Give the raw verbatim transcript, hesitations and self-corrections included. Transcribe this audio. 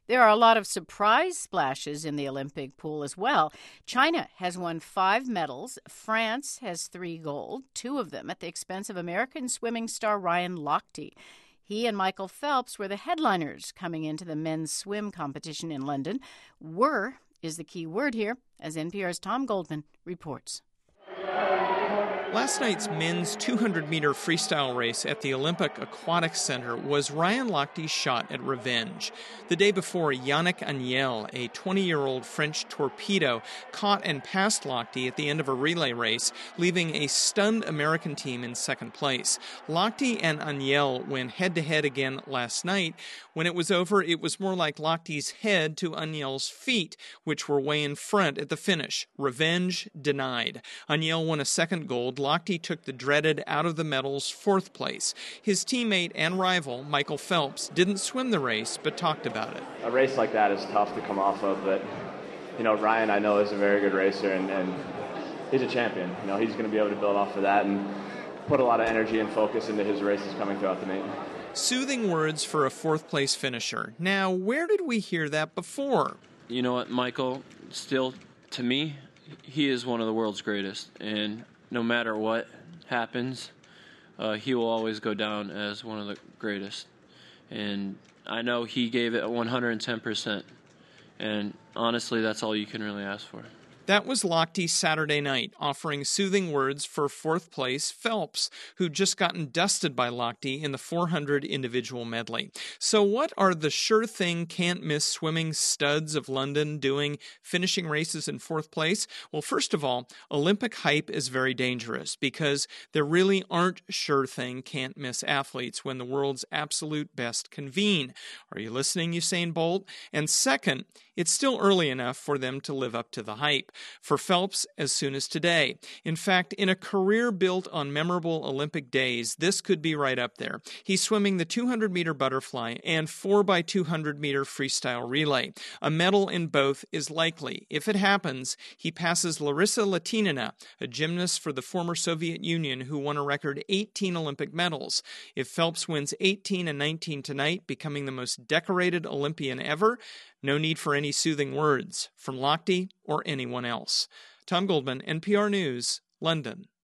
There are a lot of surprise splashes in the Olympic pool as well. China has won five medals. France has three gold, two of them at the expense of American swimming star Ryan Lochte. He and Michael Phelps were the headliners coming into the men's swim competition in London. Were is the key word here, as N P R's Tom Goldman reports. Last night's men's two hundred meter freestyle race at the Olympic Aquatics Center was Ryan Lochte's shot at revenge. The day before, Yannick Agnel, a twenty-year-old French torpedo, caught and passed Lochte at the end of a relay race, leaving a stunned American team in second place. Lochte and Agnel went head-to-head again last night. When it was over, it was more like Lochte's head to Agnel's feet, which were way in front at the finish. Revenge denied. Agnel won a second gold. Lochte took the dreaded out of the medals fourth place. His teammate and rival, Michael Phelps, didn't swim the race, but talked about it. A race like that is tough to come off of, but, you know, Ryan, I know, is a very good racer, and, and he's a champion. You know, he's going to be able to build off of that and put a lot of energy and focus into his races coming throughout the meet. Soothing words for a fourth-place finisher. Now, where did we hear that before? You know what, Michael, still, to me, he is one of the world's greatest, and no matter what happens, uh, he will always go down as one of the greatest. And I know he gave it one hundred ten percent, and honestly, that's all you can really ask for. That was Lochte Saturday night, offering soothing words for fourth place Phelps, who'd just gotten dusted by Lochte in the four hundred individual medley. So what are the sure-thing, can't-miss swimming studs of London doing, finishing races in fourth place? Well, first of all, Olympic hype is very dangerous because there really aren't sure-thing, can't-miss athletes when the world's absolute best convene. Are you listening, Usain Bolt? And second, it's still early enough for them to live up to the hype. For Phelps, as soon as today. In fact, in a career built on memorable Olympic days, this could be right up there. He's swimming the two hundred meter butterfly and four by two hundred meter freestyle relay. A medal in both is likely. If it happens, he passes Larissa Latynina, a gymnast for the former Soviet Union who won a record eighteen Olympic medals. If Phelps wins eighteen and nineteen tonight, becoming the most decorated Olympian ever, no need for any soothing words from Lochte or anyone else. Tom Goldman, N P R News, London.